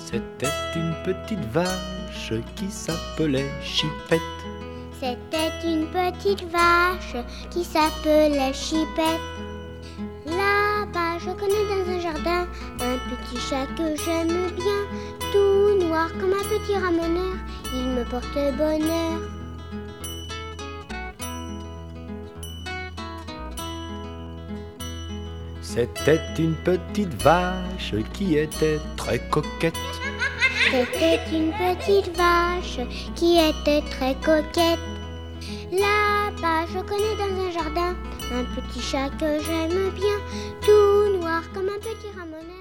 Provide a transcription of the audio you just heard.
C'était une petite vache qui s'appelait Chipette. C'était une petite vache qui s'appelait Chipette. Là-bas, je connais dans un jardin un petit chat que j'aime bien. Tout noir comme un petit ramoneur, il me porte bonheur. C'était une petite vache qui était très coquette. C'était une petite vache qui était très coquette. Là-bas, je connais dans un jardin un petit chat que j'aime bien, tout noir comme un petit ramoneur.